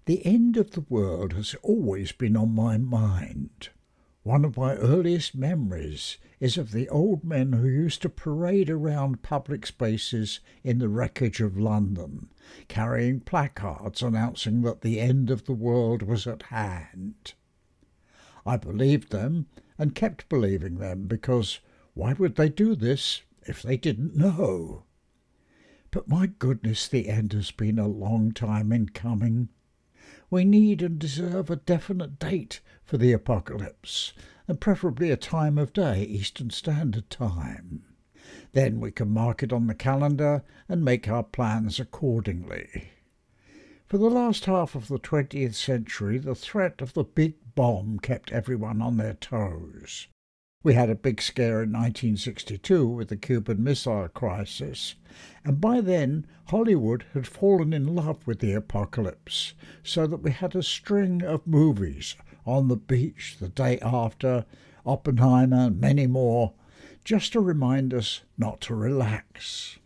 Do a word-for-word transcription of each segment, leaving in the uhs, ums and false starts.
The end of the world has always been on my mind. One of my earliest memories is of the old men who used to parade around public spaces in the wreckage of London, carrying placards announcing that the end of the world was at hand. I believed them and kept believing them because why would they do this if they didn't know? But my goodness, the end has been a long time in coming. We need and deserve a definite date for the apocalypse, and preferably a time of day, Eastern Standard Time. Then we can mark it on the calendar and make our plans accordingly. For the last half of the twentieth century, the threat of the big bomb kept everyone on their toes. We had a big scare in nineteen sixty-two with the Cuban Missile Crisis, and by then Hollywood had fallen in love with the apocalypse, so that we had a string of movies, On the Beach, The Day After, Oppenheimer, and many more, just to remind us not to relax.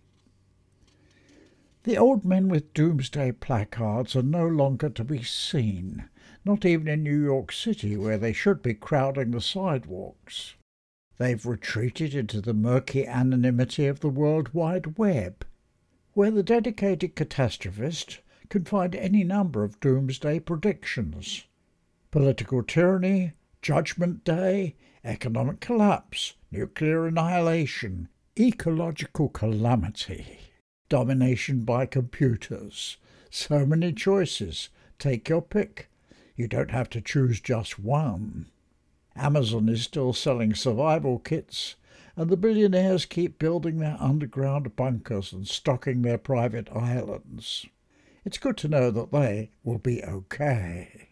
The old men with doomsday placards are no longer to be seen, not even in New York City, where they should be crowding the sidewalks. They've retreated into the murky anonymity of the World Wide Web, where the dedicated catastrophist can find any number of doomsday predictions. Political tyranny, Judgment Day, economic collapse, nuclear annihilation, ecological calamity, domination by computers. So many choices. Take your pick. You don't have to choose just one. Amazon is still selling survival kits, and the billionaires keep building their underground bunkers and stocking their private islands. It's good to know that they will be okay.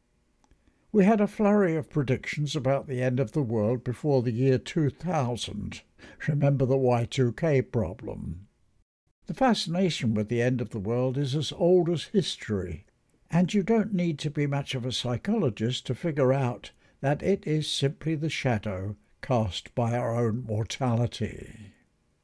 We had a flurry of predictions about the end of the world before the year two thousand. Remember the Y two K problem. The fascination with the end of the world is as old as history, and you don't need to be much of a psychologist to figure out that it is simply the shadow cast by our own mortality.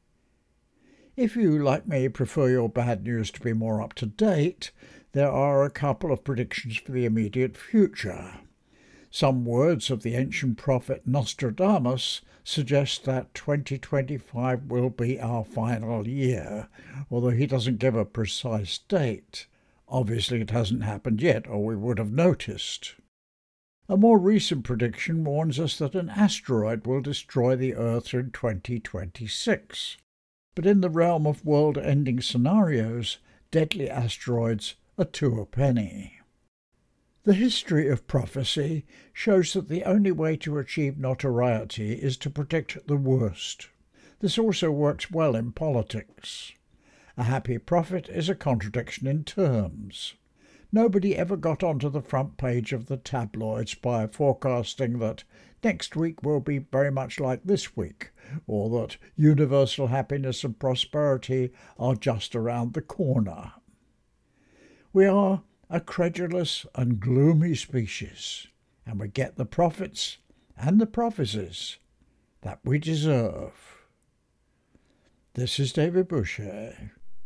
If you, like me, prefer your bad news to be more up-to-date, there are a couple of predictions for the immediate future. Some words of the ancient prophet Nostradamus suggest that twenty twenty-five will be our final year, although he doesn't give a precise date. Obviously it hasn't happened yet, or we would have noticed. A more recent prediction warns us that an asteroid will destroy the Earth in twenty twenty-six. But in the realm of world-ending scenarios, deadly asteroids are two a penny. The history of prophecy shows that the only way to achieve notoriety is to predict the worst. This also works well in politics. A happy prophet is a contradiction in terms. Nobody ever got onto the front page of the tabloids by forecasting that next week will be very much like this week, or that universal happiness and prosperity are just around the corner. We are a credulous and gloomy species, and we get the prophets and the prophecies that we deserve. This is David Boucher.